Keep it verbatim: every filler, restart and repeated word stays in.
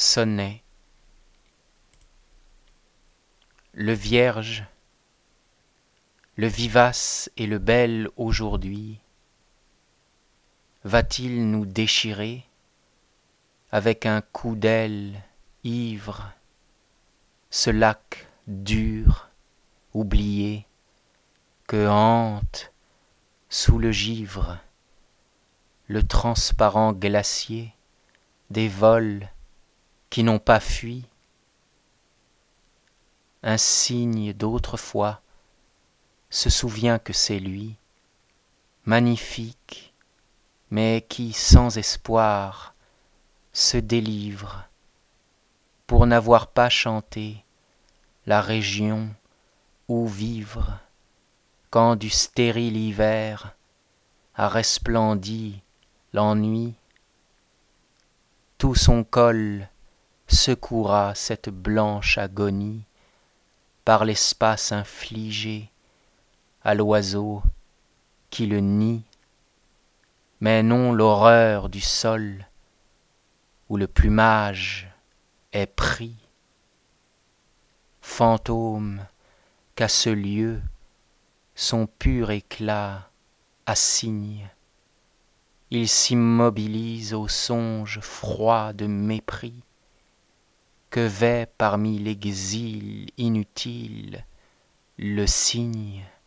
Sonnet. Le vierge, le vivace et le bel aujourd'hui, va-t-il nous déchirer avec un coup d'aile ivre, ce lac dur, oublié, que hante sous le givre le transparent glacier des vols qui n'ont pas fui, un cygne d'autrefois se souvient que c'est lui, magnifique, mais qui sans espoir se délivre pour n'avoir pas chanté la région où vivre quand du stérile hiver a resplendi l'ennui. Tout son col secouera cette blanche agonie par l'espace infligé à l'oiseau qui le nie, mais non l'horreur du sol où le plumage est pris. Fantôme qu'à ce lieu son pur éclat assigne, il s'immobilise au songe froid de mépris que vêt parmi l'exil inutile le cygne.